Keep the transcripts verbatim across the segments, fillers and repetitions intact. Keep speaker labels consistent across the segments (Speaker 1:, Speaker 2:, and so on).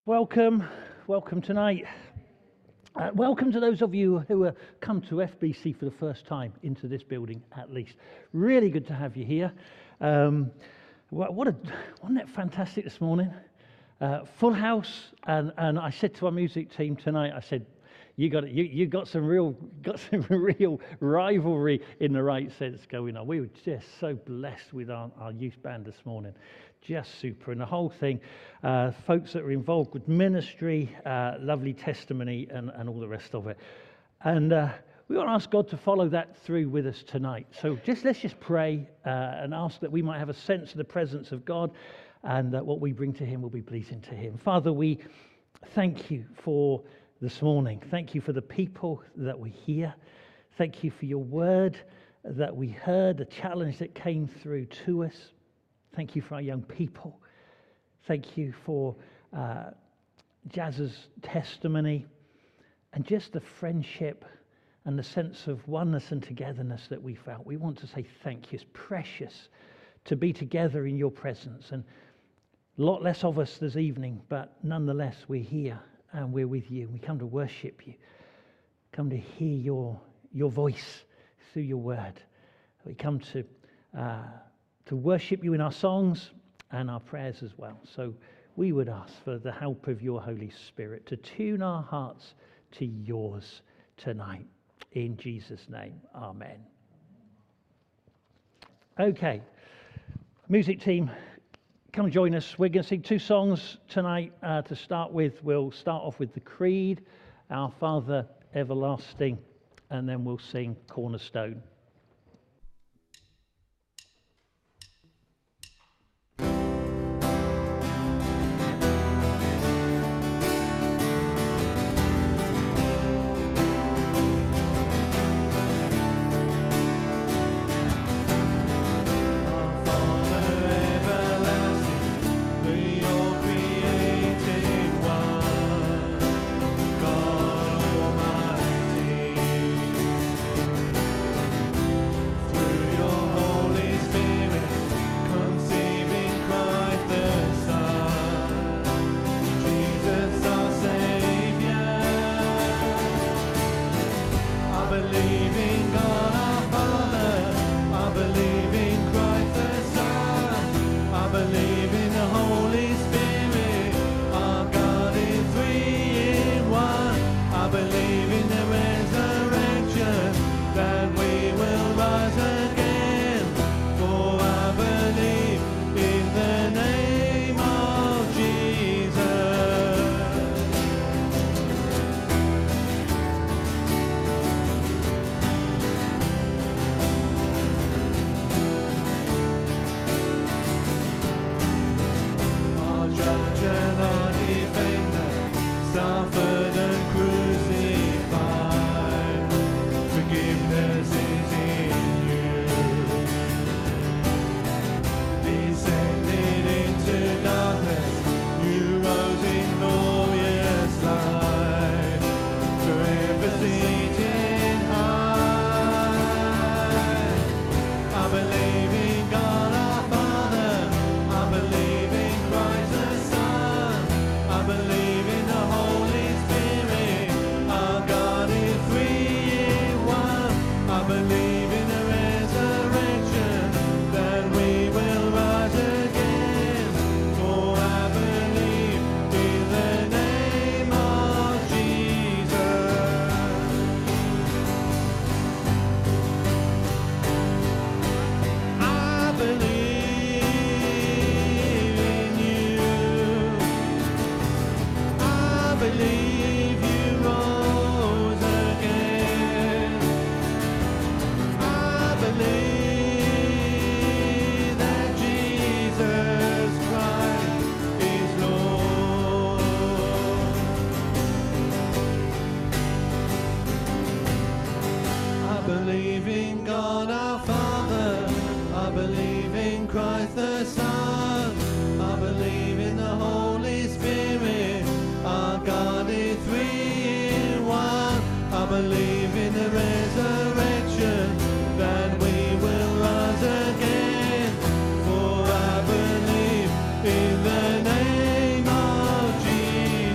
Speaker 1: Welcome, welcome tonight. Uh, welcome to those of you who have come to F B C for the first time into this building, at least. Really good to have you here. Um, what, what a, wasn't it fantastic this morning? Uh, full house, and, and I said to our music team tonight, I said, you got you you got some real got some real rivalry in the right sense going on. We were just so blessed with our, our youth band this morning. Just super. And the whole thing, uh, folks that were involved with ministry, uh, lovely testimony, and, and all the rest of it. And uh, we want to ask God to follow that through with us tonight. So just let's just pray uh, and ask that we might have a sense of the presence of God, and that what we bring to Him will be pleasing to Him. Father, we thank you for this morning. Thank you for the people that we hear. Thank you for your word that we heard, the challenge that came through to us. Thank you for our young people. Thank you for uh, Jazz's testimony and just the friendship and the sense of oneness and togetherness that we felt. We want to say thank you. It's precious to be together in your presence. And a lot less of us this evening, but nonetheless we're here and we're with you. We come to worship you. Come to hear your, your voice through your word. We come to... Uh, to worship you in our songs and our prayers as well. So we would ask for the help of your Holy Spirit to tune our hearts to yours tonight. In Jesus' name, amen. Okay, music team, come join us. We're going to sing two songs tonight uh, to start with. We'll start off with the Creed, Our Father Everlasting, and then we'll sing Cornerstone.
Speaker 2: In the name of Jesus.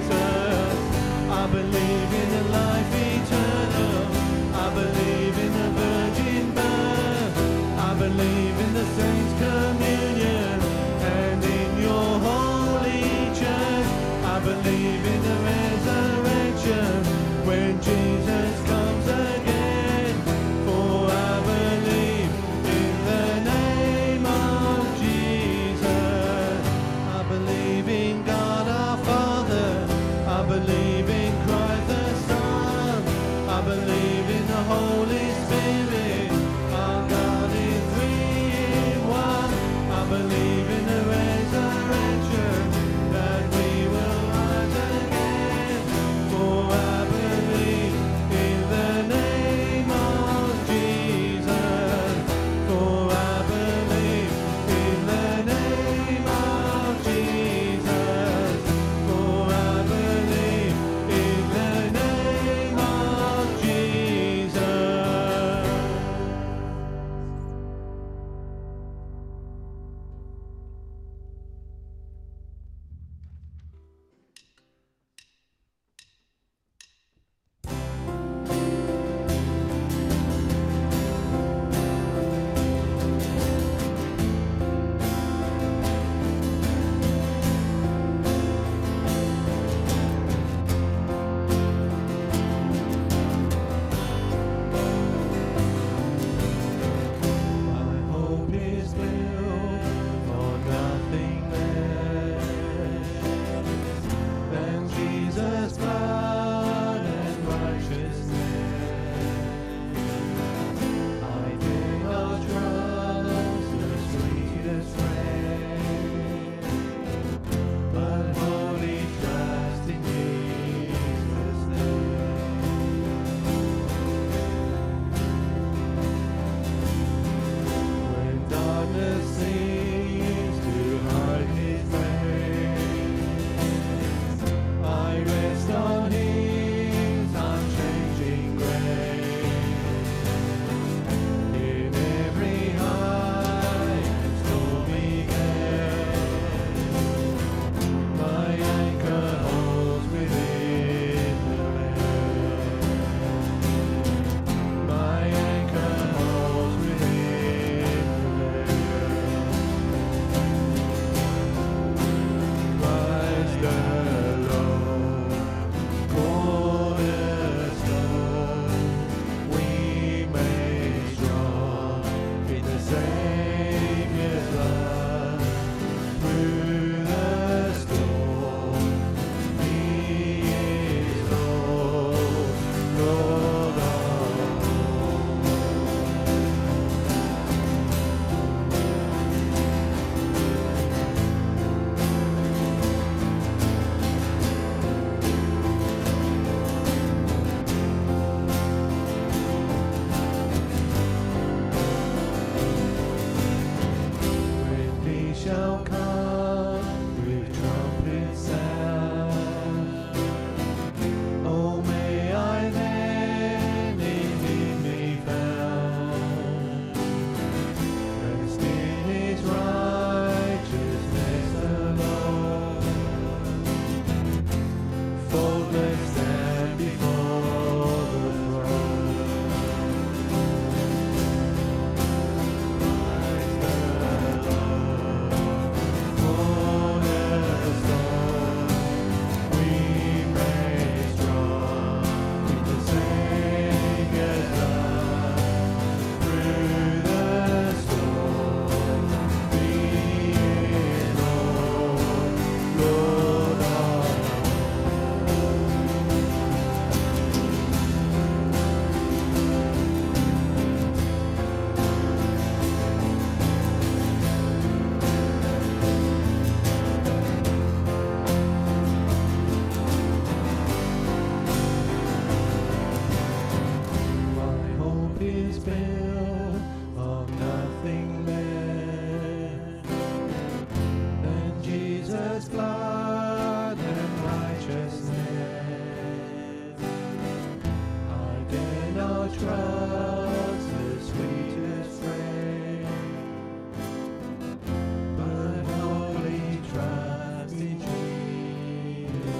Speaker 2: trust the sweetest friend, but only trust in Jesus.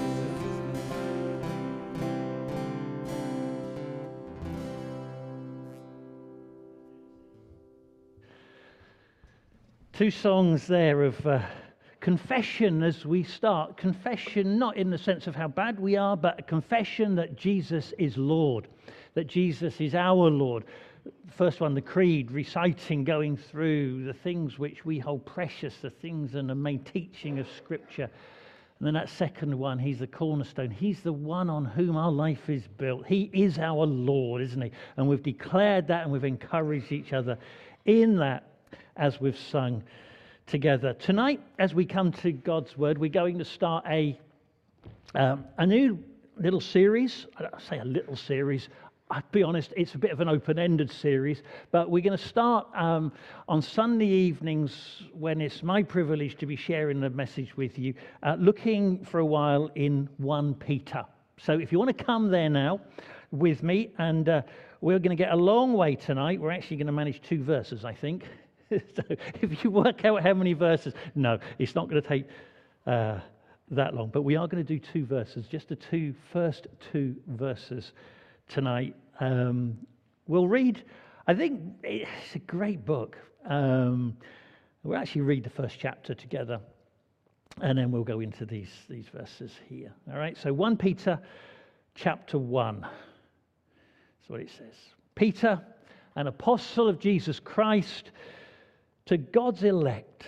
Speaker 1: Two songs there of uh, confession as we start. Confession not in the sense of how bad we are, but a confession that Jesus is Lord, that Jesus is our Lord. First one, the creed, reciting, going through the things which we hold precious, the things and the main teaching of Scripture. And then that second one, he's the cornerstone. He's the one on whom our life is built. He is our Lord, isn't he? And we've declared that and we've encouraged each other in that as we've sung together. Tonight, as we come to God's Word, we're going to start a um, a new little series. I say a little series. I'll be honest, it's a bit of an open-ended series, but we're going to start um, on Sunday evenings when it's my privilege to be sharing the message with you, uh, looking for a while in First Peter. So if you want to come there now with me, and uh, we're going to get a long way tonight. We're actually going to manage two verses, I think. So if you work out how many verses, no, it's not going to take uh, that long. But we are going to do two verses, just the two first two verses tonight. Um, we'll read, I think it's a great book. Um, we'll actually read the first chapter together, and then we'll go into these, these verses here. All right, so First Peter chapter one. That's what it says. Peter, an apostle of Jesus Christ, to God's elect,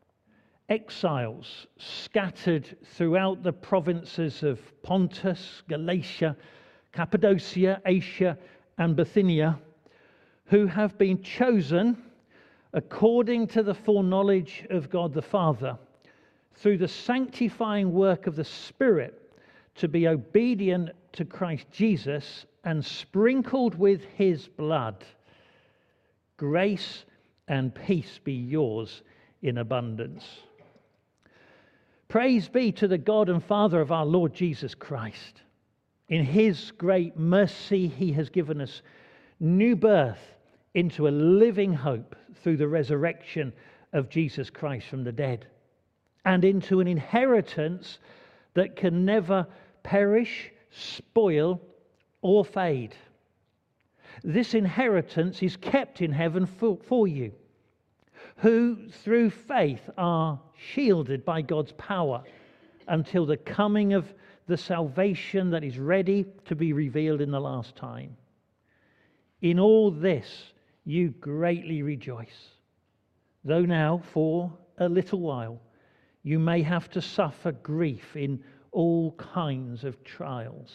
Speaker 1: exiles scattered throughout the provinces of Pontus, Galatia, Cappadocia, Asia, and Bithynia, who have been chosen according to the foreknowledge of God the Father, through the sanctifying work of the Spirit, to be obedient to Christ Jesus and sprinkled with his blood. Grace and peace be yours in abundance. Praise be to the God and Father of our Lord Jesus Christ. In his great mercy, he has given us new birth into a living hope through the resurrection of Jesus Christ from the dead, and into an inheritance that can never perish, spoil, or fade. This inheritance is kept in heaven for, for you, who through faith are shielded by God's power until the coming of the salvation that is ready to be revealed in the last time. In all this you greatly rejoice, though now for a little while you may have to suffer grief in all kinds of trials.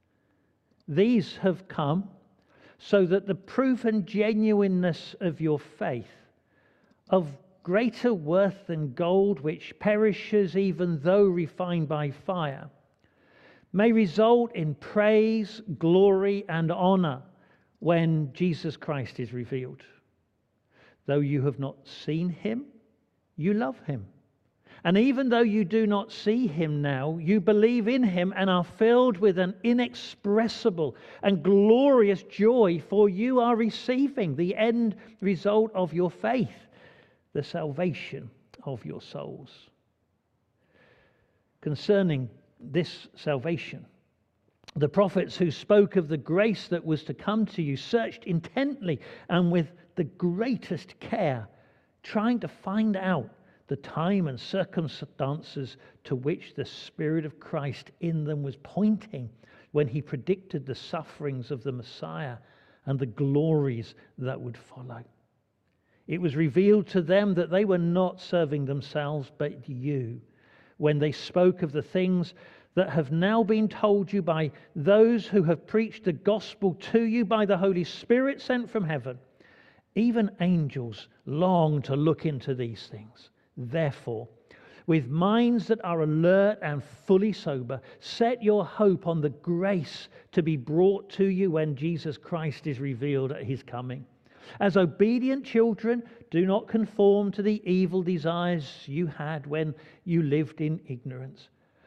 Speaker 1: These have come so that the proof and genuineness of your faith, of greater worth than gold which perishes even though refined by fire, may result in praise, glory, and honor when Jesus Christ is revealed. Though you have not seen him, you love him. And even though you do not see him now, you believe in him and are filled with an inexpressible and glorious joy, for you are receiving the end result of your faith, the salvation of your souls. Concerning this salvation, the prophets who spoke of the grace that was to come to you searched intently and with the greatest care, trying to find out the time and circumstances to which the Spirit of Christ in them was pointing when he predicted the sufferings of the Messiah and the glories that would follow. It was revealed to them that they were not serving themselves but you, when they spoke of the things that have now been told you by those who have preached the gospel to you by the Holy Spirit sent from heaven. Even angels long to look into these things. Therefore, with minds that are alert and fully sober, set your hope on the grace to be brought to you when Jesus Christ is revealed at his coming. As obedient children, do not conform to the evil desires you had when you lived in ignorance,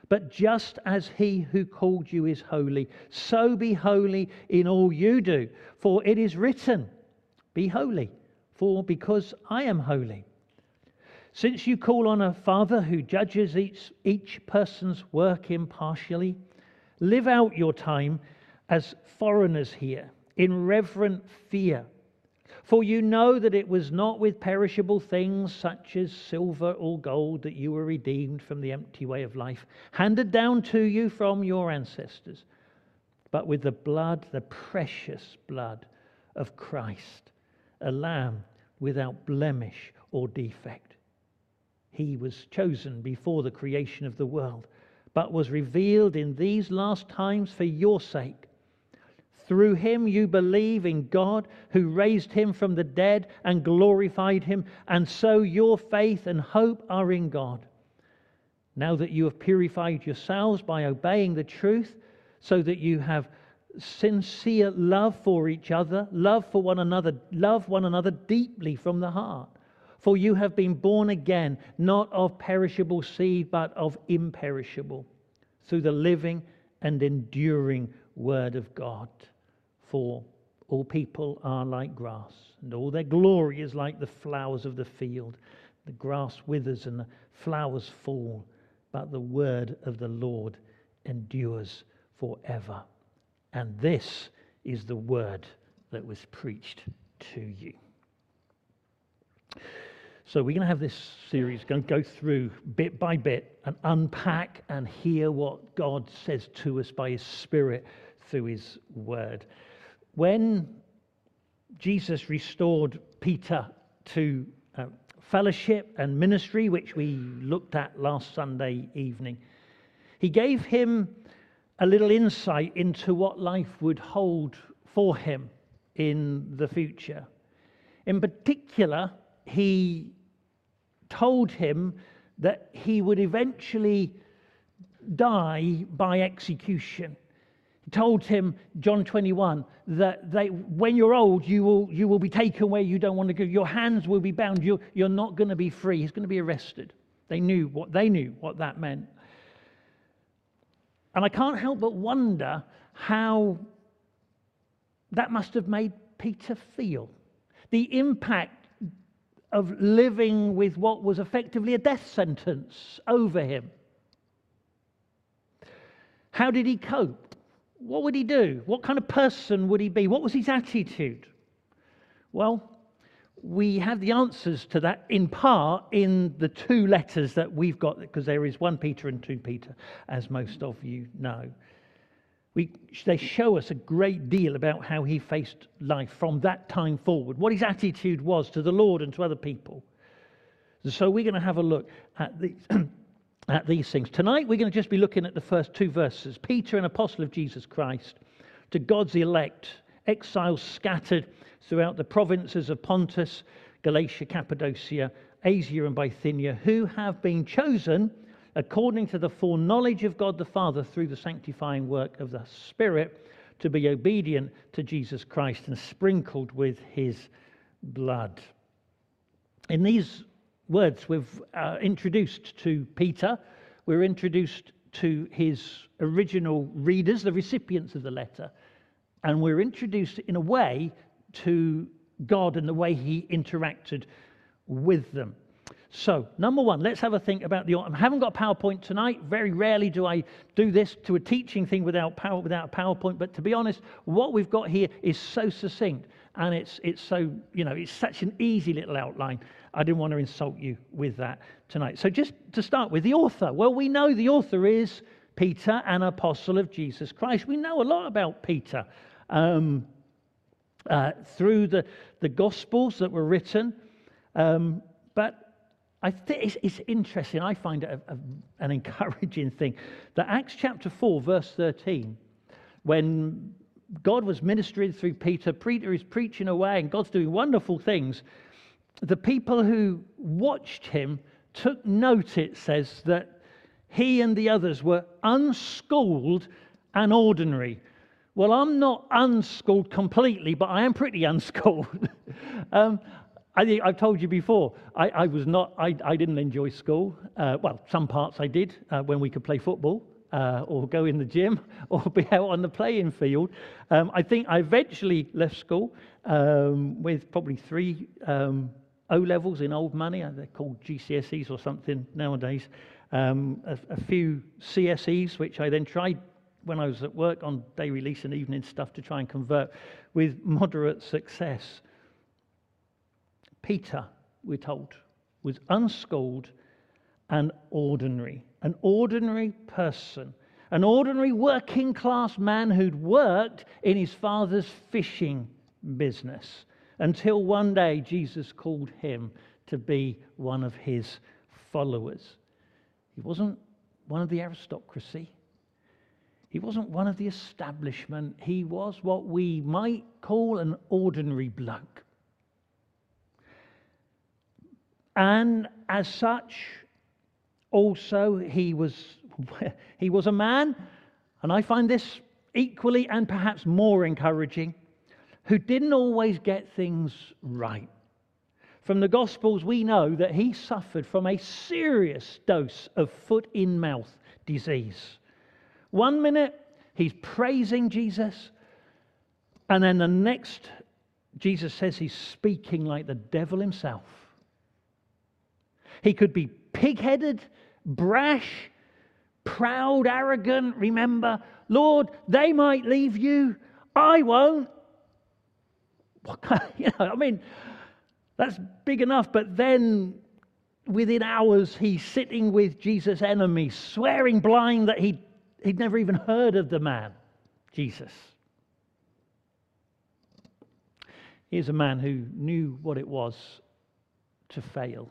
Speaker 1: But just as he who called you is holy, so be holy in all you do. For it is written, be holy, for because I am holy. Since you call on a Father who judges each, each person's work impartially, live out your time as foreigners here, in reverent fear. For you know that it was not with perishable things such as silver or gold that you were redeemed from the empty way of life, handed down to you from your ancestors, but with the blood, the precious blood of Christ, a lamb without blemish or defect. He was chosen before the creation of the world, but was revealed in these last times for your sake. Through him you believe in God, who raised him from the dead and glorified him, and so your faith and hope are in God. Now that you have purified yourselves by obeying the truth, so that you have sincere love for each other, love for one another, love one another deeply from the heart. For you have been born again, not of perishable seed, but of imperishable, through the living and enduring word of God. For all people are like grass, and all their glory is like the flowers of the field. The grass withers and the flowers fall, but the word of the Lord endures forever. And this is the word that was preached to you. So we're going to have this series, going to go through bit by bit and unpack and hear what God says to us by his Spirit through his word. When Jesus restored Peter to uh, fellowship and ministry, which we looked at last Sunday evening, he gave him a little insight into what life would hold for him in the future. In particular, he told him that he would eventually die by execution. He told him, John twenty-one, that they, when you're old, you will you will be taken where you don't want to go. Your hands will be bound. You're, you're not going to be free. He's going to be arrested. They knew what they knew what that meant. And I can't help but wonder how that must have made Peter feel. The impact of living with what was effectively a death sentence over him. How did he cope? What would he do? What kind of person would he be? What was his attitude? Well, we have the answers to that in part in the two letters that we've got, because there is one Peter and two Peter, as most of you know. We, they show us a great deal about how he faced life from that time forward, what his attitude was to the Lord and to other people. So we're going to have a look at these, at these things. Tonight we're going to just be looking at the first two verses. Peter, an apostle of Jesus Christ, to God's elect, exiles scattered throughout the provinces of Pontus, Galatia, Cappadocia, Asia and Bithynia, who have been chosen according to the foreknowledge of God the Father through the sanctifying work of the Spirit, to be obedient to Jesus Christ and sprinkled with his blood. In these words, we've uh, introduced to Peter, we're introduced to his original readers, the recipients of the letter, and we're introduced in a way to God and the way he interacted with them. So, number one, let's have a think about the... I haven't got a PowerPoint tonight. Very rarely do I do this to a teaching thing without power, without a PowerPoint. But to be honest, what we've got here is so succinct. And it's it's so, you know, it's such an easy little outline. I didn't want to insult you with that tonight. So just to start with, the author. Well, we know the author is Peter, an apostle of Jesus Christ. We know a lot about Peter um, uh, through the, the Gospels that were written. Um, but... I think it's, it's interesting. I find it a, a, an encouraging thing that Acts chapter four, verse thirteen, when God was ministering through Peter, Peter is preaching away and God's doing wonderful things. The people who watched him took note, it says, that he and the others were unschooled and ordinary. Well, I'm not unschooled completely, but I am pretty unschooled. um, I think I've told you before, I, I was not, I, I didn't enjoy school. Uh, well, some parts I did uh, when we could play football uh, or go in the gym or be out on the playing field. Um, I think I eventually left school um, with probably three um, O-levels in old money. They're called G C S Es or something nowadays. Um, a, a few C S Es, which I then tried when I was at work on day release and evening stuff to try and convert with moderate success. Peter, we're told, was unschooled and ordinary, an ordinary person, an ordinary working class man who'd worked in his father's fishing business until one day Jesus called him to be one of his followers. He wasn't one of the aristocracy. He wasn't one of the establishment. He was what we might call an ordinary bloke. And as such, also he was he was a man, and I find this equally and perhaps more encouraging, who didn't always get things right. From the Gospels, we know that he suffered from a serious dose of foot-in-mouth disease. One minute, he's praising Jesus, and then the next, Jesus says he's speaking like the devil himself. He could be pig-headed, brash, proud, arrogant. Remember, Lord, they might leave you, I won't. What kind of, you know, I mean, that's big enough. But then, within hours, he's sitting with Jesus' enemies, swearing blind that he'd, he'd never even heard of the man, Jesus. Here's a man who knew what it was to fail.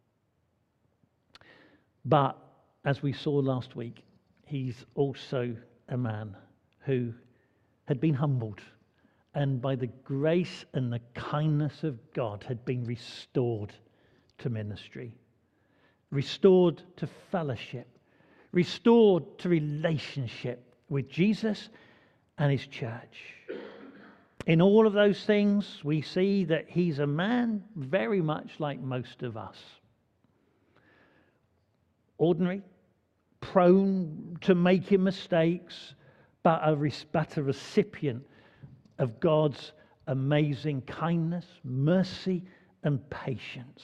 Speaker 1: But, as we saw last week, he's also a man who had been humbled and by the grace and the kindness of God had been restored to ministry, restored to fellowship, restored to relationship with Jesus and his church. In all of those things, we see that he's a man very much like most of us. Ordinary, prone to making mistakes, but a, but a recipient of God's amazing kindness, mercy, and patience.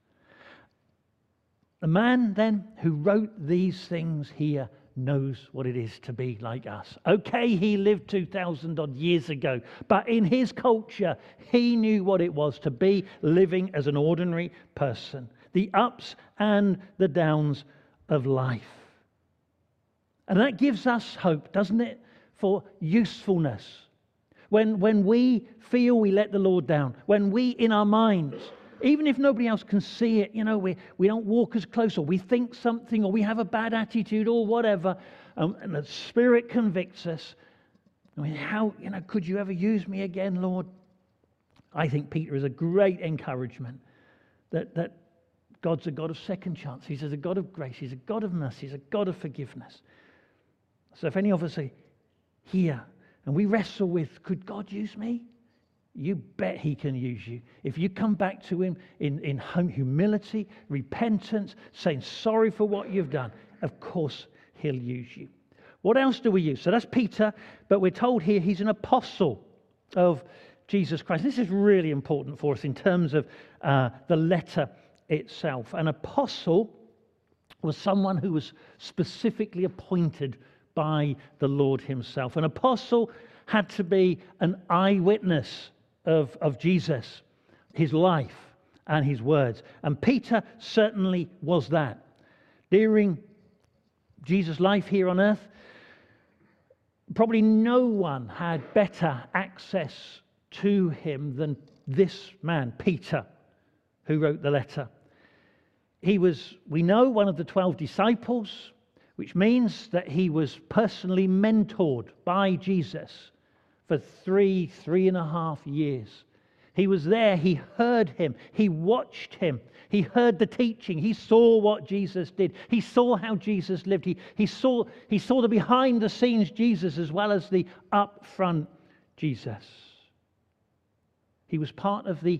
Speaker 1: The man then who wrote these things here knows what it is to be like us. Okay, he lived two thousand odd years ago, but in his culture, he knew what it was to be living as an ordinary person, the ups and the downs of life. And that gives us hope, doesn't it, for usefulness. When, when we feel we let the Lord down, when we in our minds, even if nobody else can see it, you know, we, we don't walk as close, or we think something, or we have a bad attitude, or whatever, um, and the Spirit convicts us. I mean, how, you know, could you ever use me again, Lord? I think Peter is a great encouragement that, that God's a God of second chance. He's a God of grace. He's a God of mercy. He's a God of forgiveness. So if any of us are here and we wrestle with, could God use me? You bet he can use you. If you come back to him in, in humility, repentance, saying sorry for what you've done, of course he'll use you. What else do we use? So that's Peter, but we're told here he's an apostle of Jesus Christ. This is really important for us in terms of uh, the letter itself. An apostle was someone who was specifically appointed by the Lord himself. An apostle had to be an eyewitness of, of Jesus, his life and his words. And Peter certainly was that. During Jesus' life here on earth, probably no one had better access to him than this man, Peter, who wrote the letter. He was, we know, one of the twelve disciples, which means that he was personally mentored by Jesus for three, three and a half years. He was there, he heard him, he watched him, he heard the teaching, he saw what Jesus did, he saw how Jesus lived, he, he, saw, he saw the behind the scenes Jesus as well as the up front Jesus. He was part of the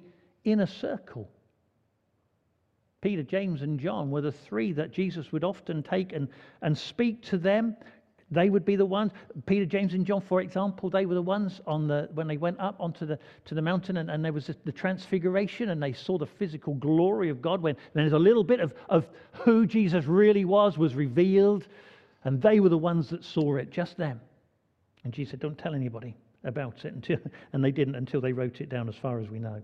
Speaker 1: inner circle. Peter, James, and John were the three that Jesus would often take and, and speak to them. They would be the ones. Peter, James, and John, for example, they were the ones on the when they went up onto the to the mountain, and, and there was the transfiguration, and they saw the physical glory of God. When there's a little bit of, of who Jesus really was was revealed, and they were the ones that saw it, just them. And Jesus said, "Don't tell anybody about it," until and they didn't until they wrote it down, as far as we know.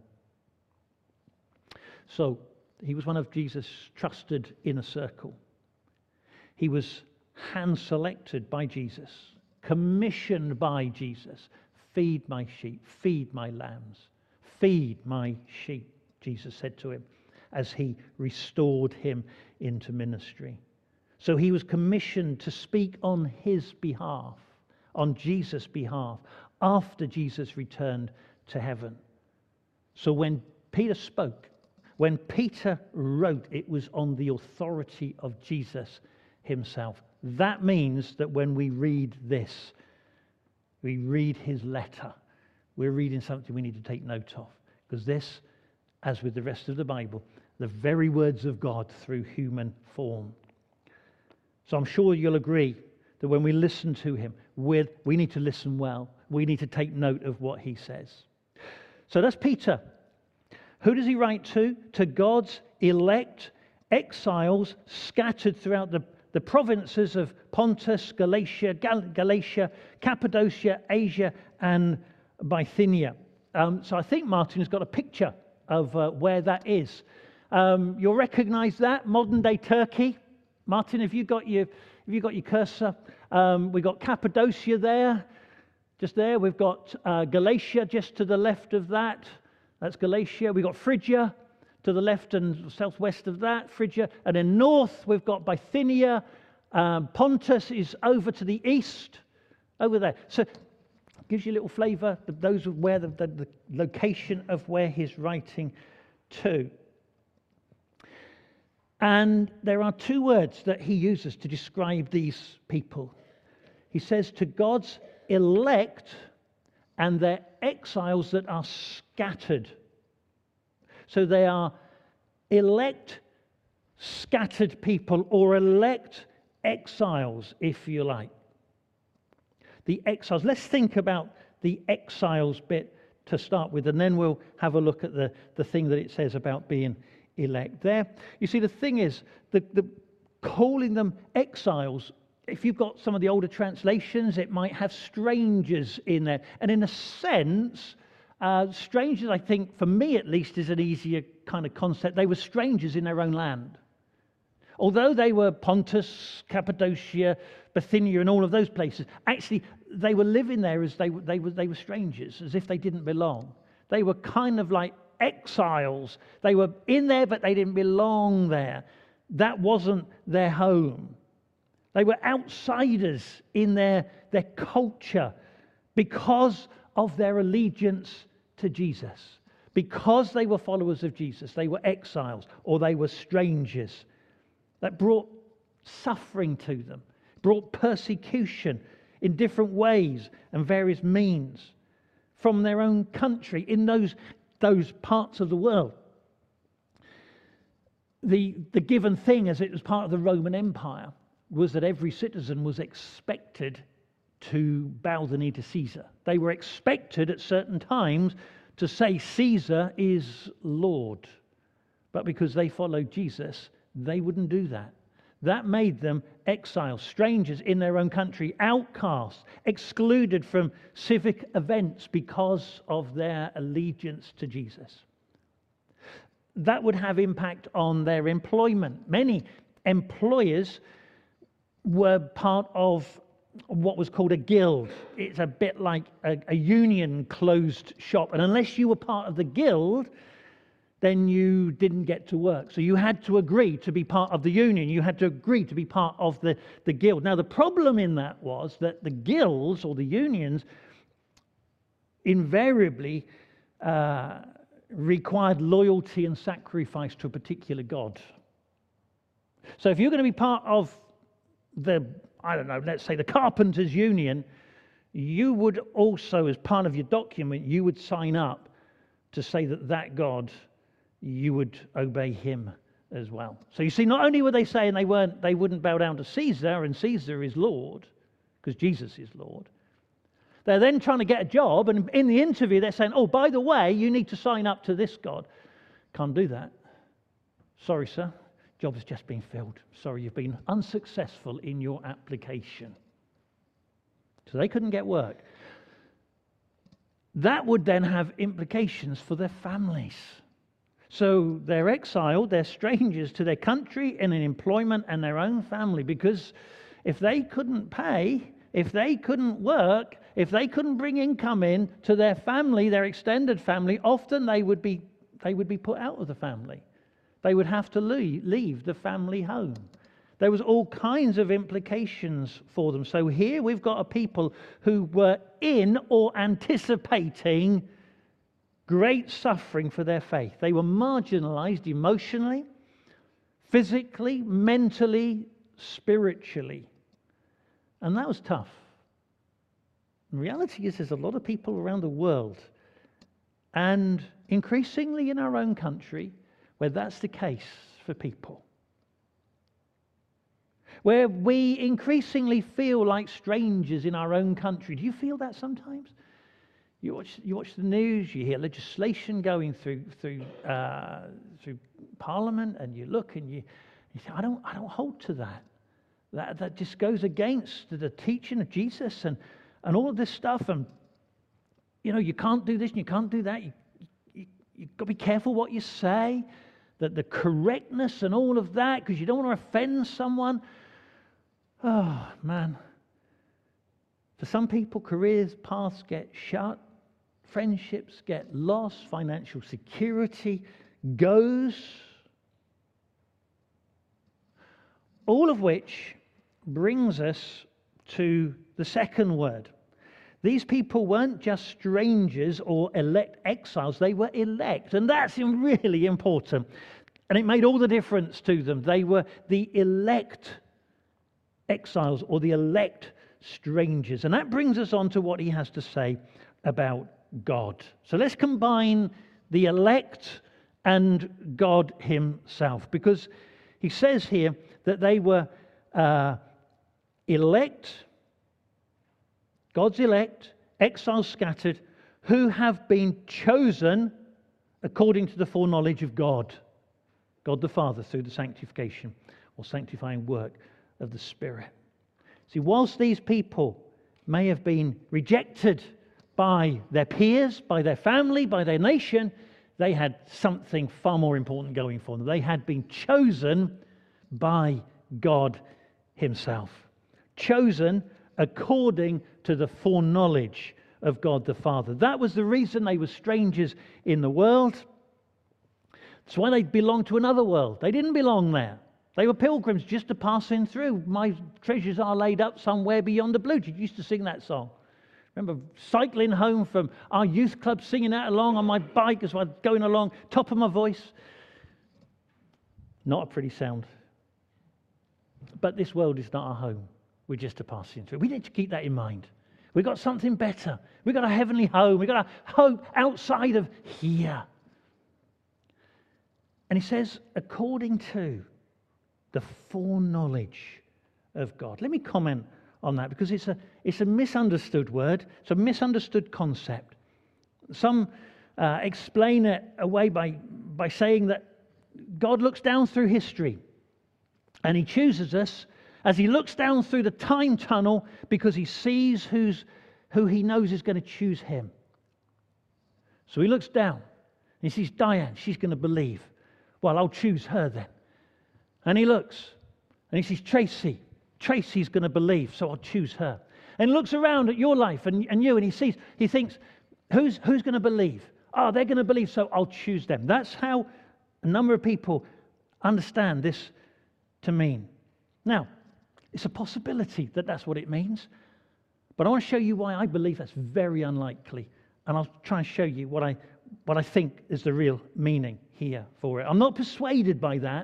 Speaker 1: So he was one of Jesus' trusted inner circle. He was hand-selected by Jesus, commissioned by Jesus. Feed my sheep, feed my lambs, feed my sheep, Jesus said to him as he restored him into ministry. So he was commissioned to speak on his behalf, on Jesus' behalf, after Jesus returned to heaven. So when Peter spoke, when Peter wrote, it was on the authority of Jesus himself. That means that when we read this, we read his letter, we're reading something we need to take note of. Because this, as with the rest of the Bible, the very words of God through human form. So I'm sure you'll agree that when we listen to him, we're, we need to listen well. We need to take note of what he says. So that's Peter. Who does he write to? To God's elect exiles scattered throughout the the provinces of Pontus, Galatia, Gal- Galatia, Cappadocia, Asia, and Bithynia. Um, so I think Martin has got a picture of uh, where that is. Um, you'll recognise that, modern-day Turkey. Martin, have you got your, have you got your cursor? Um, we've got Cappadocia there, just there. We've got uh, Galatia just to the left of that. That's Galatia. We've got Phrygia to the left and southwest of that, Phrygia. And then north, we've got Bithynia. Um, Pontus is over to the east, over there. So it gives you a little flavour, those of where the, the, the location of where he's writing to. And there are two words that he uses to describe these people. He says, to God's elect and their exiles that are scattered. So they are elect scattered people, or elect exiles, if you like. The exiles. Let's think about the exiles bit to start with, and then we'll have a look at the, the thing that it says about being elect there. You see, the thing is, the, the calling them exiles, if you've got some of the older translations, it might have strangers in there. And in a sense, Uh, strangers, I think, for me at least, is an easier kind of concept. They were strangers in their own land. Although they were Pontus, Cappadocia, Bithynia, and all of those places, actually, they were living there as they, they, were, they were strangers, as if they didn't belong. They were kind of like exiles. They were in there, but they didn't belong there. That wasn't their home. They were outsiders in their, their culture because of their allegiance to Jesus. Because they were followers of Jesus, they were exiles or they were strangers. That brought suffering to them, brought persecution in different ways and various means from their own country in those, those parts of the world. The, the given thing, as it was part of the Roman Empire, was that every citizen was expected to bow the knee to Caesar. They were expected at certain times to say Caesar is Lord. But because they followed Jesus, they wouldn't do that. That made them exiles, strangers in their own country, outcasts, excluded from civic events because of their allegiance to Jesus. That would have impact on their employment. Many employers were part of what was called a guild. It's a bit like a, a union closed shop. And unless you were part of the guild, then you didn't get to work. So you had to agree to be part of the union. You had to agree to be part of the, the guild. Now, the problem in that was that the guilds or the unions invariably uh, required loyalty and sacrifice to a particular god. So if you're going to be part of the, I don't know, let's say the Carpenters Union, you would also, as part of your document, you would sign up to say that that God you would obey him as well. So you see, not only were they saying they weren't, they wouldn't bow down to Caesar, and Caesar is Lord, because Jesus is Lord. They're then trying to get a job, and in the interview they're saying, oh, by the way, you need to sign up to this God. Can't do that. Sorry, sir. Job has just been filled. Sorry, you've been unsuccessful in your application. So they couldn't get work. That would then have implications for their families. So they're exiled, they're strangers to their country and in employment and their own family, because if they couldn't pay, if they couldn't work, if they couldn't bring income in to their family, their extended family, often they would be they would be put out of the family. They would have to leave, leave the family home. There was all kinds of implications for them. So here we've got a people who were in or anticipating great suffering for their faith. They were marginalized emotionally, physically, mentally, spiritually. And that was tough. The reality is there's a lot of people around the world, and increasingly in our own country, where that's the case for people. Where we increasingly feel like strangers in our own country. Do you feel that sometimes? You watch, you watch the news, you hear legislation going through through uh, through Parliament, and you look and you, you say, I don't, I don't hold to that. That that just goes against the teaching of Jesus and, and all of this stuff. And you know, you can't do this and you can't do that. You, you, you've got to be careful what you say. That the correctness and all of that, because you don't want to offend someone. Oh, man. For some people, careers, paths get shut. Friendships get lost. Financial security goes. All of which brings us to the second word. These people weren't just strangers or elect exiles, they were elect. And that's really important. And it made all the difference to them. They were the elect exiles or the elect strangers. And that brings us on to what he has to say about God. So let's combine the elect and God himself. Because he says here that they were uh, elect, God's elect, exiles scattered, who have been chosen according to the foreknowledge of God. God the Father through the sanctification or sanctifying work of the Spirit. See, whilst these people may have been rejected by their peers, by their family, by their nation, they had something far more important going for them. They had been chosen by God himself. Chosen according to the foreknowledge of God the Father. That was the reason they were strangers in the world. That's why they belonged to another world. They didn't belong there. They were pilgrims just to passing through. My treasures are laid up somewhere beyond the blue. You used to sing that song. Remember cycling home from our youth club, singing that along on my bike as I was going along, top of my voice. Not a pretty sound. But this world is not our home. We're just a passing through. We need to keep that in mind. We've got something better. We've got a heavenly home. We've got a hope outside of here. And he says, according to the foreknowledge of God. Let me comment on that because it's a, it's a misunderstood word. It's a misunderstood concept. Some uh, explain it away by, by saying that God looks down through history and he chooses us as he looks down through the time tunnel because he sees who's, who he knows is going to choose him. So he looks down and he sees Diane, she's going to believe. Well, I'll choose her then. And he looks and he sees Tracy. Tracy's going to believe, so I'll choose her. And he looks around at your life and, and you and he sees, he thinks, who's, who's going to believe? Oh, they're going to believe, so I'll choose them. That's how a number of people understand this to mean. Now, it's a possibility that that's what it means. But I want to show you why I believe that's very unlikely. And I'll try and show you what I, what I think is the real meaning here for it. I'm not persuaded by that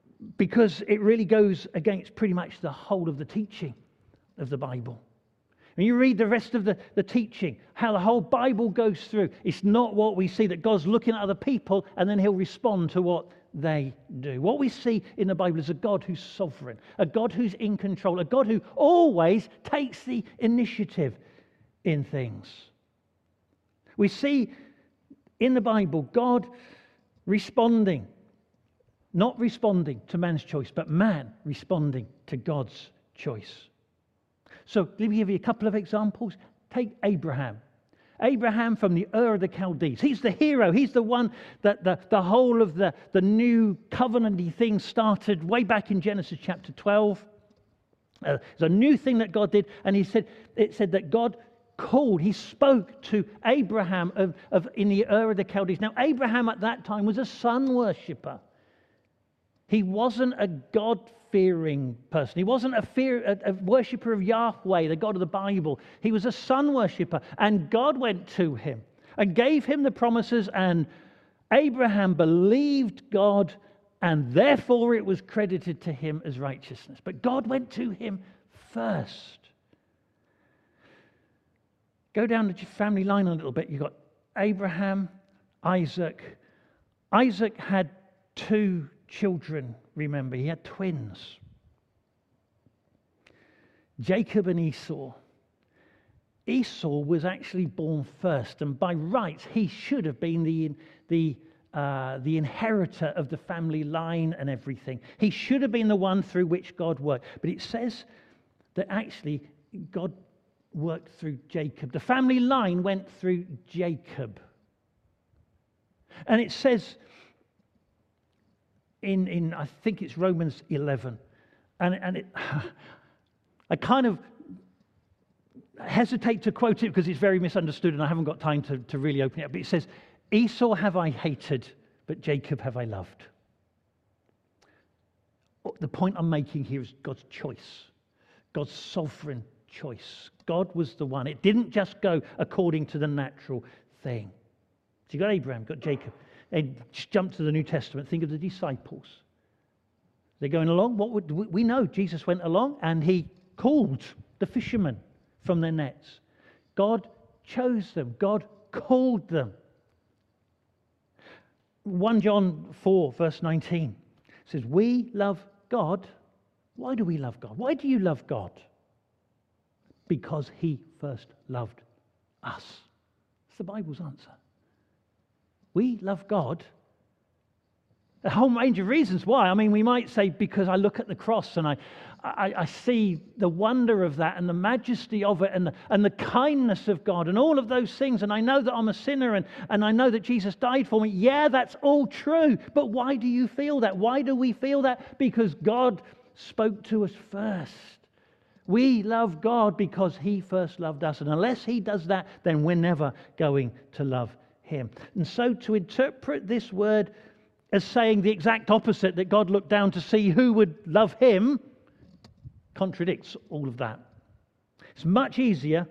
Speaker 1: because it really goes against pretty much the whole of the teaching of the Bible. When you read the rest of the, the teaching, how the whole Bible goes through, it's not what we see, that God's looking at other people and then he'll respond to what they do. What we see in the Bible is a God who's sovereign, a God who's in control, a God who always takes the initiative in things. We see in the Bible God responding, not responding to man's choice, but man responding to God's choice. So let me give you a couple of examples. Take Abraham. Abraham from the Ur of the Chaldees. He's the hero. He's the one that the, the whole of the, the new covenanty thing started way back in Genesis chapter twelve. Uh, it's a new thing that God did. And he said, it said that God called, he spoke to Abraham of, of in the Ur of the Chaldees. Now, Abraham at that time was a sun worshipper. He wasn't a God-fearing person. He wasn't a, fear, a, a worshipper of Yahweh, the God of the Bible. He was a sun worshipper. And God went to him and gave him the promises, and Abraham believed God, and therefore it was credited to him as righteousness. But God went to him first. Go down the family line a little bit. You've got Abraham, Isaac. Isaac had two children, remember. He had twins. Jacob and Esau. Esau was actually born first, and by rights he should have been the, the, uh, the inheritor of the family line and everything. He should have been the one through which God worked. But it says that actually God worked through Jacob. The family line went through Jacob. And it says in, in I think it's Romans eleven, and, and it, I kind of hesitate to quote it because it's very misunderstood and I haven't got time to, to really open it up. But it says, Esau have I hated, but Jacob have I loved. The point I'm making here is God's choice, God's sovereign choice. God was the one. It didn't just go according to the natural thing. So you got Abraham, got Jacob. And just jump to the New Testament. Think of the disciples. They're going along. What would we know? Jesus went along and he called the fishermen from their nets. God chose them. God called them. First John four, verse nineteen says, we love God. Why do we love God? Why do you love God? Because he first loved us. That's the Bible's answer. We love God. A whole range of reasons why. I mean, we might say because I look at the cross and I, I, I see the wonder of that and the majesty of it and the, and the kindness of God and all of those things. And I know that I'm a sinner and, and I know that Jesus died for me. Yeah, that's all true. But why do you feel that? Why do we feel that? Because God spoke to us first. We love God because he first loved us. And unless he does that, then we're never going to love him. And so to interpret this word as saying the exact opposite, that God looked down to see who would love him, contradicts all of that. It's much easier,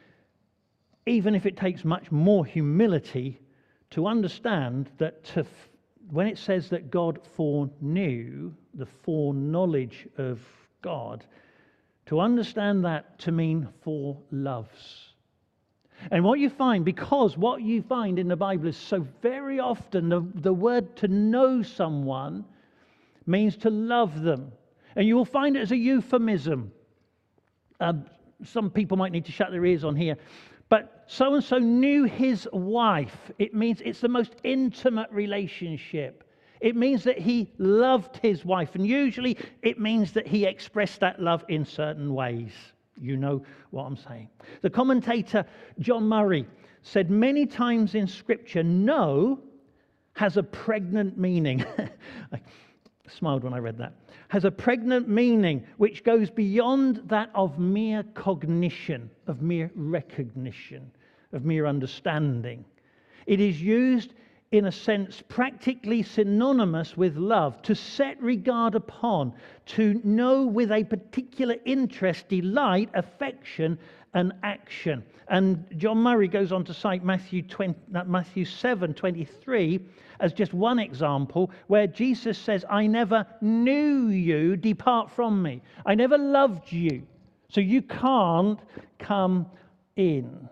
Speaker 1: even if it takes much more humility, to understand that to, when it says that God foreknew, the foreknowledge of God, to understand that to mean foreloves. And what you find, because what you find in the Bible is so very often the, the word to know someone means to love them. And you will find it as a euphemism. Um, some people might need to shut their ears on here. But so-and-so knew his wife. It means it's the most intimate relationship. It means that he loved his wife. And usually it means that he expressed that love in certain ways. You know what I'm saying. The commentator John Murray said many times in Scripture, know has a pregnant meaning. I smiled when I read that. Has a pregnant meaning which goes beyond that of mere cognition, of mere recognition, of mere understanding. It is used in a sense practically synonymous with love, to set regard upon, to know with a particular interest, delight, affection, and action. And John Murray goes on to cite Matthew, twenty, Matthew seven twenty-three as just one example, where Jesus says, I never knew you, depart from me. I never loved you. So you can't come in.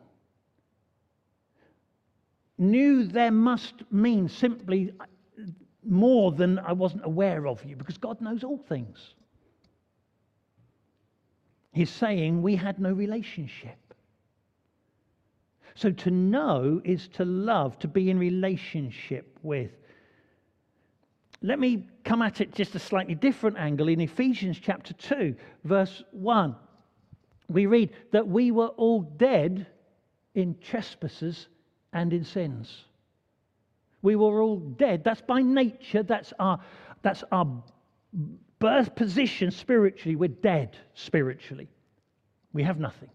Speaker 1: Knew there must mean simply more than I wasn't aware of you, because God knows all things. He's saying we had no relationship. So to know is to love, to be in relationship with. Let me come at it just a slightly different angle. In Ephesians chapter two, verse one, we read that we were all dead in trespasses and in sins. We were all dead. That's by nature. That's our, that's our birth position spiritually. We're dead spiritually. We have nothing.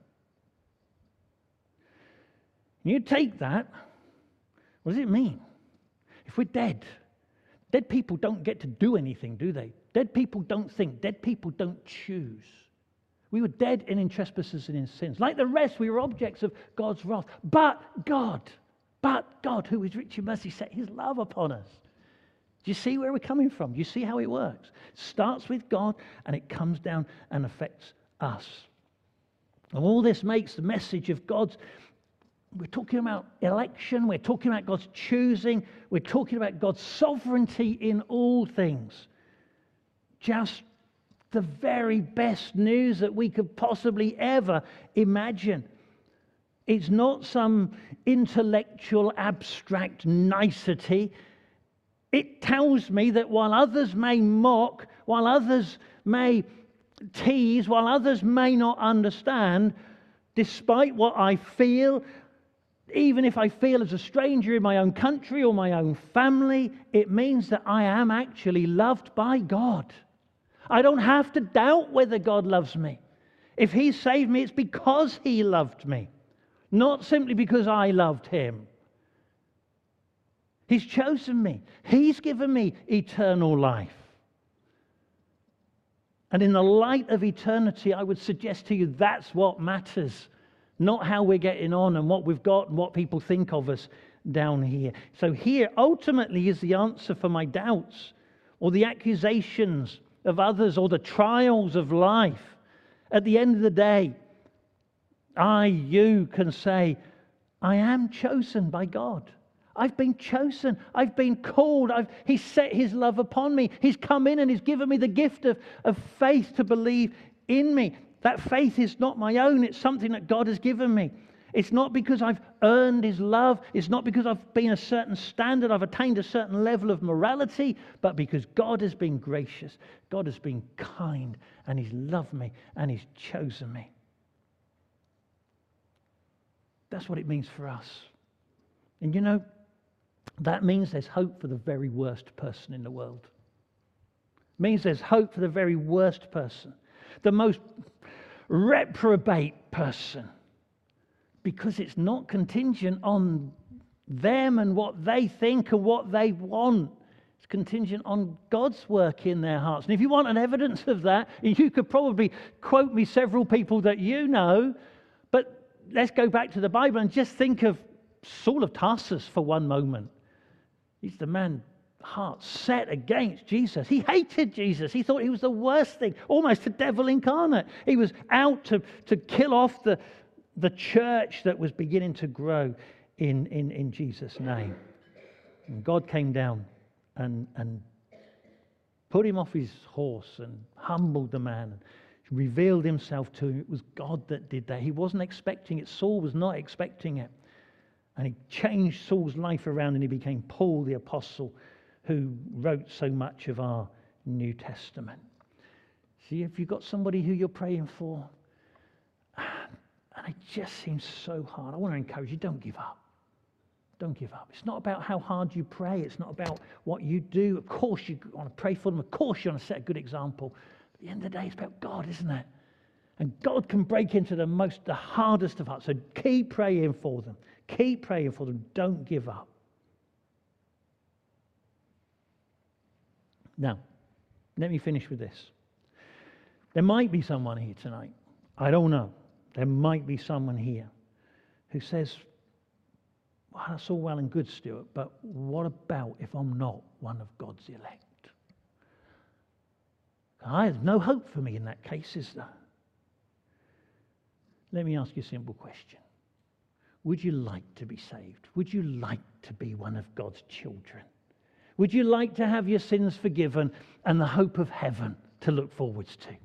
Speaker 1: You take that, what does it mean? If we're dead, dead people don't get to do anything, do they? Dead people don't think. Dead people don't choose. We were dead and in trespasses and in sins. Like the rest, we were objects of God's wrath. But God, but God, who is rich in mercy, set his love upon us. Do you see where we're coming from? Do you see how it works? It starts with God and it comes down and affects us. And all this makes the message of God's, we're talking about election, we're talking about God's choosing, we're talking about God's sovereignty in all things. Just the very best news that we could possibly ever imagine. It's not some intellectual, abstract nicety. It tells me that while others may mock, while others may tease, while others may not understand, despite what I feel, even if I feel as a stranger in my own country or my own family, it means that I am actually loved by God. I don't have to doubt whether God loves me. If he saved me, it's because he loved me, not simply because I loved him. He's chosen me. He's given me eternal life. And in the light of eternity, I would suggest to you that's what matters, not how we're getting on and what we've got and what people think of us down here. So here ultimately is the answer for my doubts or the accusations of others or the trials of life. At the end of the day, I, you can say, I am chosen by God. I've been chosen. I've been called. I've, he's set his love upon me. He's come in and he's given me the gift of, of faith to believe in me. That faith is not my own. It's something that God has given me. It's not because I've earned his love. It's not because I've been a certain standard. I've attained a certain level of morality, but because God has been gracious. God has been kind and he's loved me and he's chosen me. That's what it means for us. And you know, that means there's hope for the very worst person in the world. It means there's hope for the very worst person, the most reprobate person, because it's not contingent on them and what they think and what they want. It's contingent on God's work in their hearts. And if you want an evidence of that, you could probably quote me several people that you know, but let's go back to the Bible and just think of Saul of Tarsus for one moment. He's the man, heart set against Jesus. He hated Jesus. He thought he was the worst thing, almost the devil incarnate. He was out to, to kill off the, the church that was beginning to grow in, in, in Jesus' name. And God came down and, and put him off his horse and humbled the man and revealed himself to him. It was God that did that. He wasn't expecting it. Saul was not expecting it. And he changed Saul's life around and he became Paul the Apostle, who wrote so much of our New Testament. See, if you've got somebody who you're praying for, and it just seems so hard, I want to encourage you, don't give up. Don't give up. It's not about how hard you pray. It's not about what you do. Of course you want to pray for them. Of course you want to set a good example. But at the end of the day, it's about God, isn't it? And God can break into the most, the hardest of hearts. So keep praying for them. Keep praying for them. Don't give up. Now, let me finish with this. There might be someone here tonight. I don't know. There might be someone here who says, well, that's all well and good, Stuart, but what about if I'm not one of God's elect? I have no hope for me in that case, is there? Let me ask you a simple question. Would you like to be saved? Would you like to be one of God's children? Would you like to have your sins forgiven and the hope of heaven to look forwards to?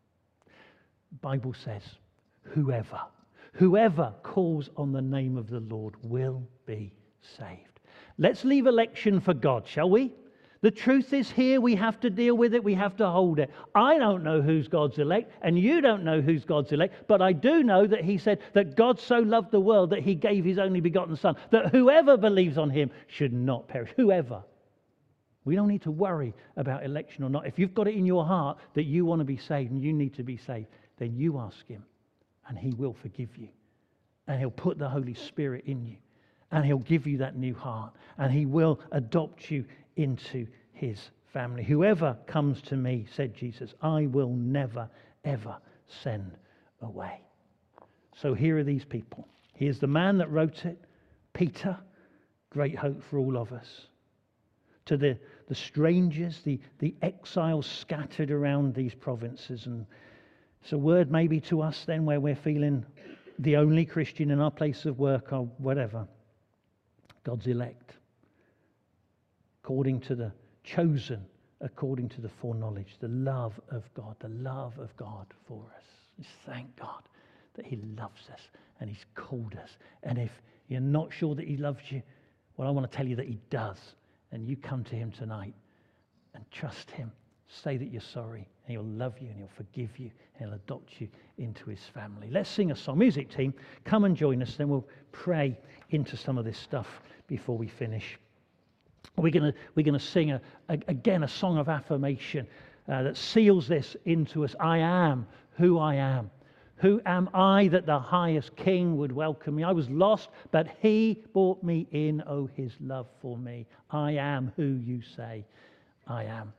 Speaker 1: The Bible says, whoever, whoever calls on the name of the Lord will be saved. Let's leave election for God, shall we? The truth is here, we have to deal with it, we have to hold it. I don't know who's God's elect, and you don't know who's God's elect, but I do know that he said that God so loved the world that he gave his only begotten Son, that whoever believes on him should not perish. Whoever. We don't need to worry about election or not. If you've got it in your heart that you want to be saved and you need to be saved, then you ask him, and he will forgive you. And he'll put the Holy Spirit in you, and he'll give you that new heart, and he will adopt you into his family. Whoever comes to me, said Jesus, I will never, ever send away. So here are these people. Here's the man that wrote it, Peter, great hope for all of us. To the, the strangers, the, the exiles scattered around these provinces. And it's a word maybe to us then where we're feeling the only Christian in our place of work or whatever. God's elect. According to the chosen, according to the foreknowledge, the love of God, the love of God for us. Just thank God that he loves us and he's called us. And if you're not sure that he loves you, well, I want to tell you that he does. And you come to him tonight and trust him. Say that you're sorry and he'll love you and he'll forgive you and he'll adopt you into his family. Let's sing a song. Music team, come and join us. Then we'll pray into some of this stuff before we finish. We're going to we're going to sing, a, a, again, a song of affirmation uh, that seals this into us. I am who I am. Who am I that the highest king would welcome me? I was lost, but he brought me in. Oh, his love for me. I am who you say I am.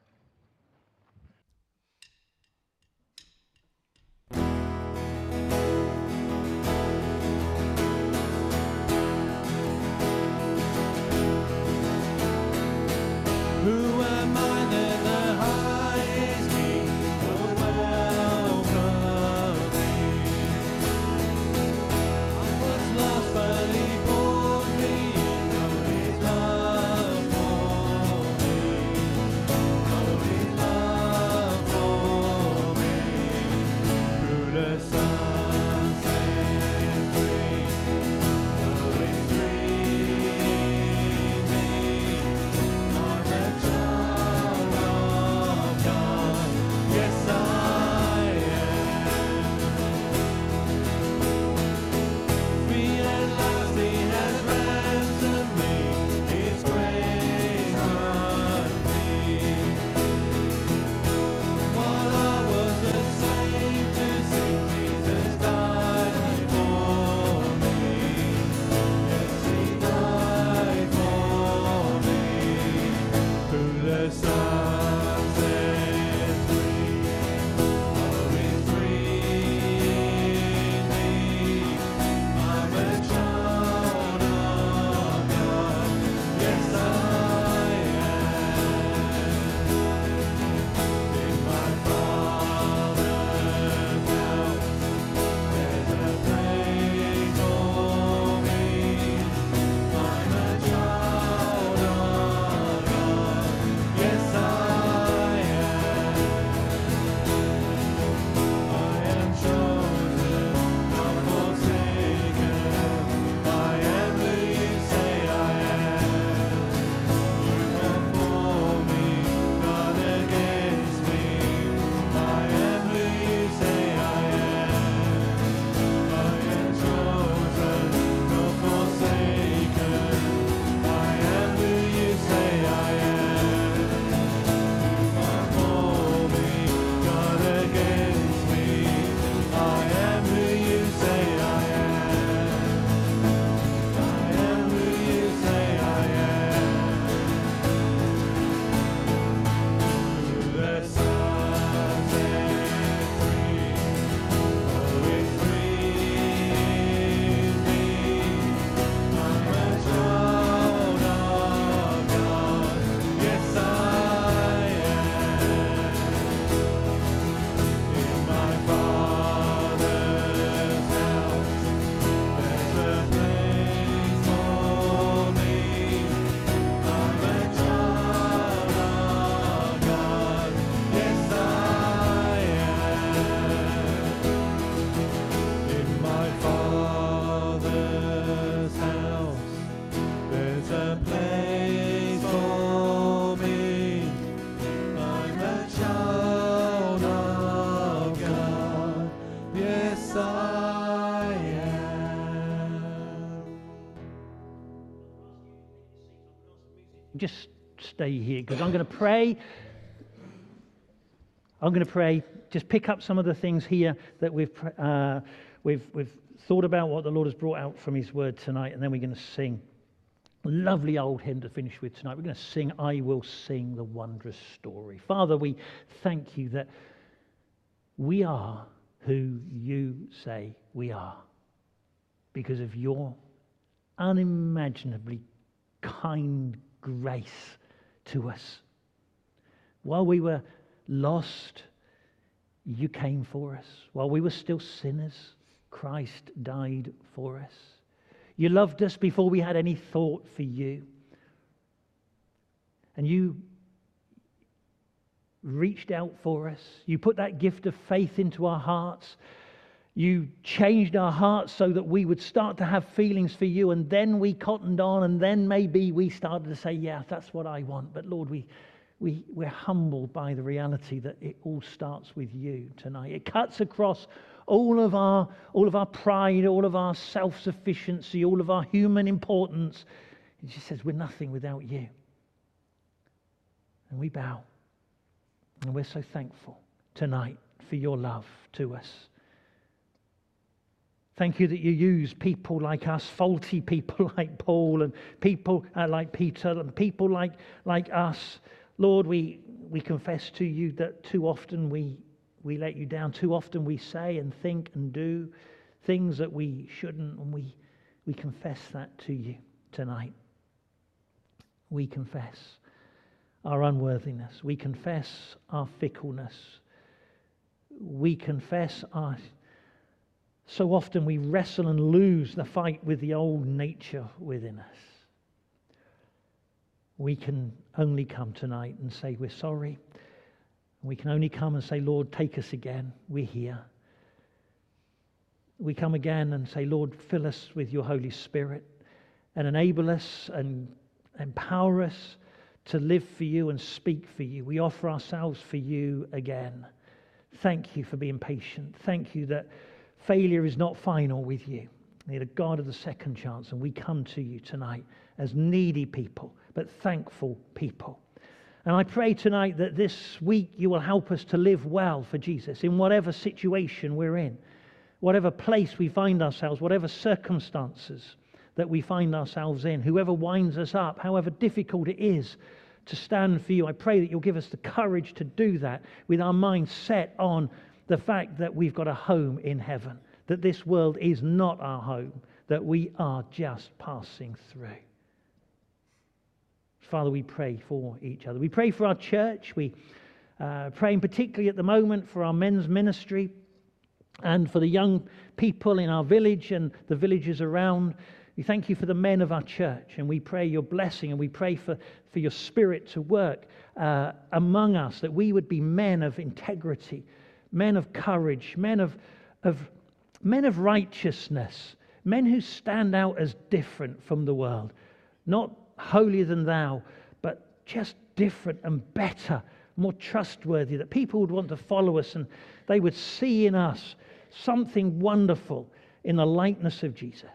Speaker 2: Who am I that the highest king would welcome me? I was lost, but he brought me in. Oh, his love for me.
Speaker 1: Just stay here because I'm going to pray. I'm going to pray. Just pick up some of the things here that we've uh, we've we've thought about, what the Lord has brought out from His Word tonight, and then we're going to sing a lovely old hymn to finish with tonight. We're going to sing, "I Will Sing the Wondrous Story." Father, we thank you that we are who you say we are because of your unimaginably kind grace to us. While we were lost, you came for us. While we were still sinners, Christ died for us. You loved us before we had any thought for you. And you reached out for us. You put that gift of faith into our hearts. You changed our hearts so that we would start to have feelings for you, and then we cottoned on, and then maybe we started to say, yeah, that's what I want. But Lord, we, we, we're humbled by the reality that it all starts with you tonight. It cuts across all of our, all of our pride, all of our self-sufficiency, all of our human importance. It just says we're nothing without you. And we bow. And we're so thankful tonight for your love to us. Thank you that you use people like us, faulty people like Paul, and people uh, like Peter, and people like, like us. Lord, we, we confess to you that too often we, we let you down. Too often we say and think and do things that we shouldn't, and we, we confess that to you tonight. We confess our unworthiness. We confess our fickleness. We confess our... So often we wrestle and lose the fight with the old nature within us. We can only come tonight and say we're sorry. We can only come and say, Lord, take us again. We're here. We come again and say, Lord, fill us with your Holy Spirit and enable us and empower us to live for you and speak for you. We offer ourselves for you again. Thank you for being patient. Thank you that failure is not final with you. You're a God of the second chance, and we come to you tonight as needy people, but thankful people. And I pray tonight that this week you will help us to live well for Jesus in whatever situation we're in, whatever place we find ourselves, whatever circumstances that we find ourselves in, whoever winds us up, however difficult it is to stand for you. I pray that you'll give us the courage to do that with our minds set on the fact that we've got a home in heaven, that this world is not our home, that we are just passing through. Father, we pray for each other. We pray for our church. We uh, praying particularly at the moment for our men's ministry and for the young people in our village and the villages around. We thank you for the men of our church, and we pray your blessing, and we pray for, for your Spirit to work uh, among us, that we would be men of integrity, men of courage, men of, of men of righteousness, men who stand out as different from the world, not holier than thou, but just different and better, more trustworthy, that people would want to follow us and they would see in us something wonderful in the likeness of Jesus.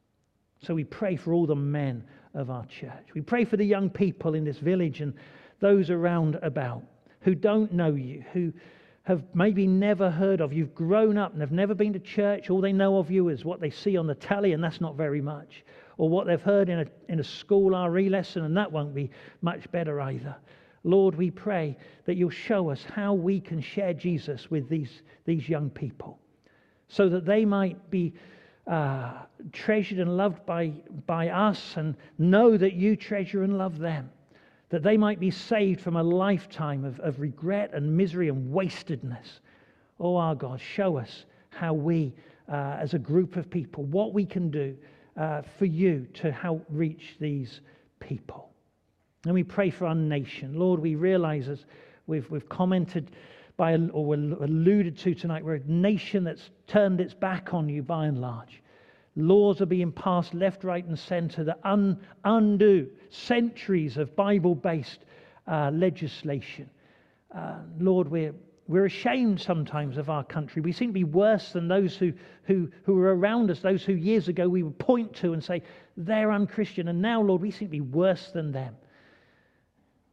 Speaker 1: So we pray for all the men of our church. We pray for the young people in this village and those around about who don't know you, who have maybe never heard of you. You've grown up and have never been to church. All they know of you is what they see on the telly, and that's not very much. Or what they've heard in a, in a school R E lesson, and that won't be much better either. Lord, we pray that you'll show us how we can share Jesus with these, these young people so that they might be uh, treasured and loved by, by us and know that you treasure and love them. That they might be saved from a lifetime of, of regret and misery and wastedness. Oh, our God, show us how we, uh, as a group of people, what we can do uh, for you to help reach these people. And we pray for our nation. Lord, we realize, as we've, we've commented by, or alluded to tonight, we're a nation that's turned its back on you by and large. Laws are being passed left, right, and centre that un, undo centuries of Bible-based uh, legislation. Uh, Lord, we're we're ashamed sometimes of our country. We seem to be worse than those who who who were around us, those who years ago we would point to and say they're unchristian. And now, Lord, we seem to be worse than them.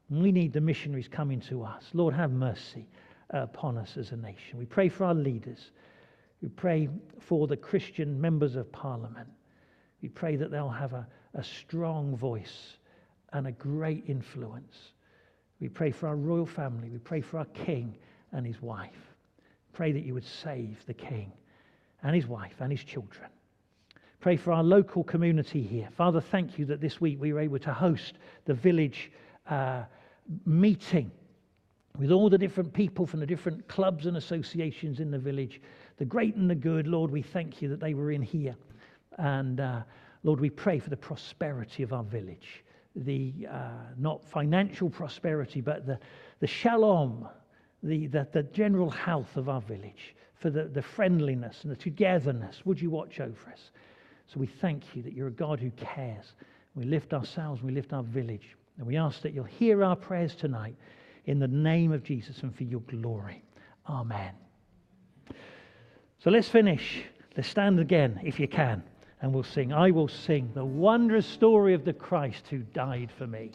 Speaker 1: We need the missionaries coming to us. Lord, have mercy uh, upon us as a nation. We pray for our leaders. We pray for the Christian members of Parliament. We pray that they'll have a, a strong voice and a great influence. We pray for our royal family. We pray for our king and his wife. Pray that you would save the king and his wife and his children. Pray for our local community here. Father, thank you that this week we were able to host the village uh, meeting with all the different people from the different clubs and associations in the village, the great and the good. Lord, we thank you that they were in here. And uh, Lord, we pray for the prosperity of our village, the uh, not financial prosperity, but the, the shalom, the, the, the general health of our village, for the, the friendliness and the togetherness. Would you watch over us? So we thank you that you're a God who cares. We lift ourselves, we lift our village, and we ask that you'll hear our prayers tonight in the name of Jesus and for your glory. Amen. So let's finish. Let's stand again, if you can, and we'll sing. I will sing the wondrous story of the Christ who died for me.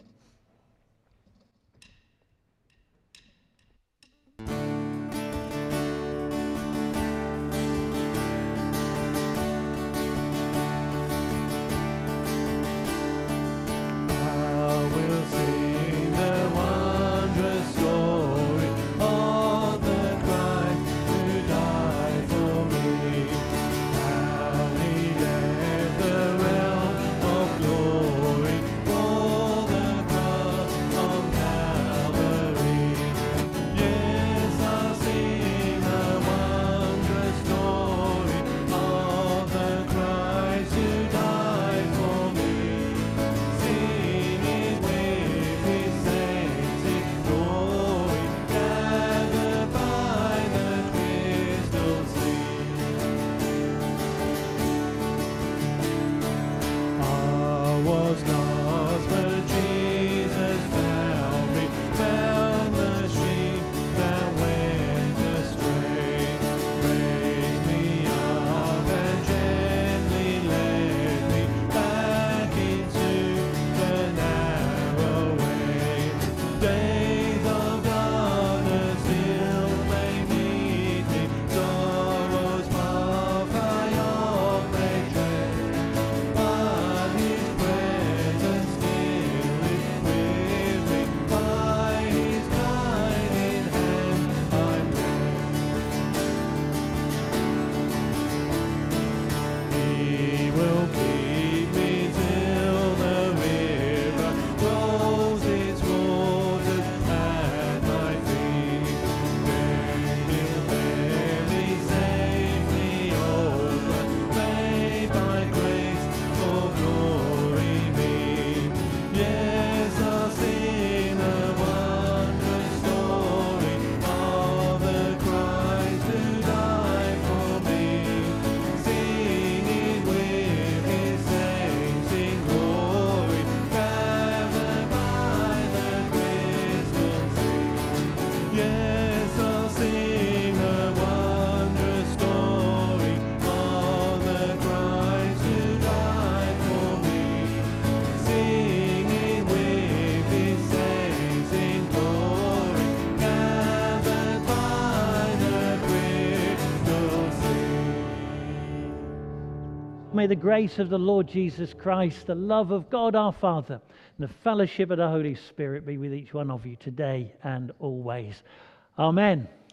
Speaker 1: May the grace of the Lord Jesus Christ, the love of God our Father, and the fellowship of the Holy Spirit be with each one of you today and always. Amen.